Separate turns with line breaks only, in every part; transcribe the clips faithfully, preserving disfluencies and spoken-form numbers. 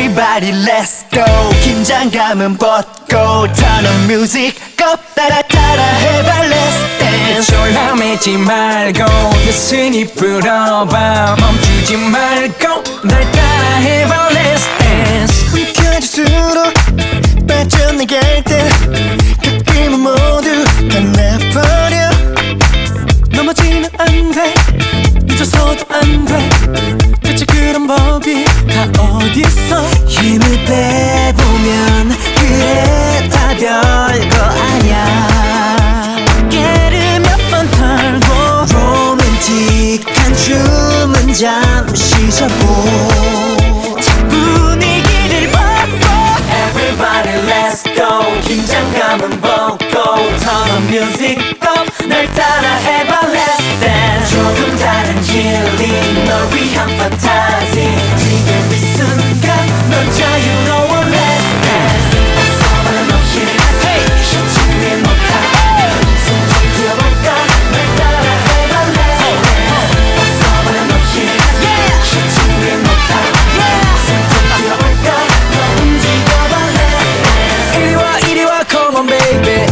Everybody let's go. 긴장감은 벗고 turn on music up. 따라 따라 해봐 let's dance.
졸라매지 말고 가슴이 불어봐. 멈추지 말고 날 따라 해봐 let's dance.
움켜질수록 빠져나갈 때 가끔은 모두 다 내버려. 넘어지면 안돼, 늦어서도 안돼. 대체 그런 법이 다 어딨어. 힘을 빼보면 그래 다 별거 아냐. 어깨를 몇 번 털고 로맨틱한 춤은 잠시 접고 분위기를 바꿔. Everybody let's go. 긴장감은 벗고 turn on music up. 날 따라 해봐 let's dance. 조금 다른 힐링 널 위한 판타지. 지금 이 순간 넌 자유로워 let's dance. 어서만 없이 쉬지 못하. 손좀 들어볼까. 날 따라 해봐 let's dance. 어서만 없이 쉬지 못하. 손좀 들어볼까. 너 움직여봐 let's dance.
이리와 이리와 come on baby.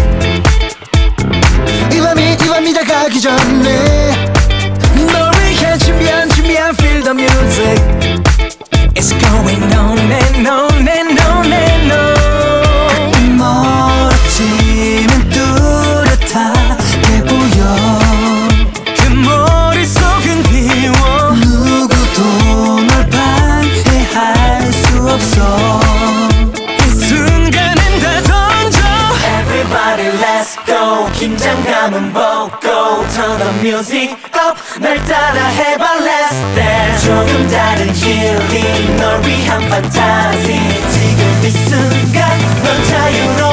이 밤이 이 밤이 다가기 전에
널 위해 준비한 준비한 feel the music. It's going on and on and on and on.
멀어지면 뚜렷하게 보여.
그 머릿속은 비워.
누구도 널 방해할 수 없어.
이 순간은 다 던져.
Everybody let's go. 긴장감은 벗고 turn the music up. 날 따라 해봐 let's dance. 조금 다른 힐링 널 위한 판타지. 지금 이 순간 넌 자유로워.